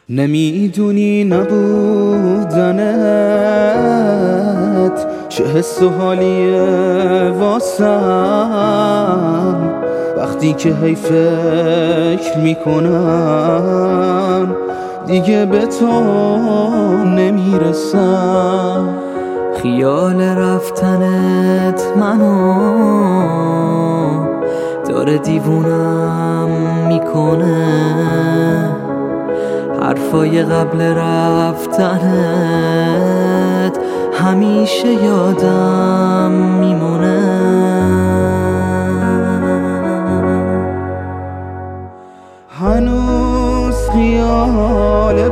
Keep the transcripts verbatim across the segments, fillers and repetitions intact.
نمیدونی نبودنت چه حس و حالیه واسم، وقتی که هی فکر میکنم دیگه به تو نمیرسم. خیال رفتنت منو داره دیوونم میکنه، حرفای قبل رفتنت همیشه یادم میمونه. هنوز خیال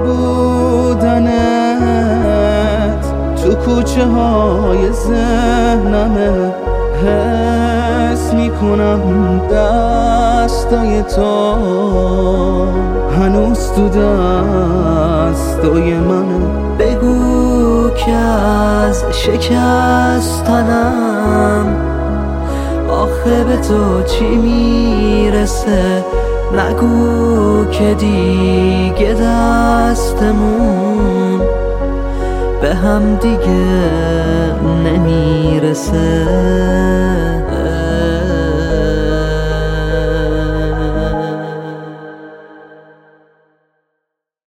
بودنت تو کوچه های ذهنمه، حس میکنم دستای تو هنوز تو دستای منه. بگو که از شکستنم آخه به تو چی میرسه، نگو که دیگه دستمون به هم دیگه نمیرسه.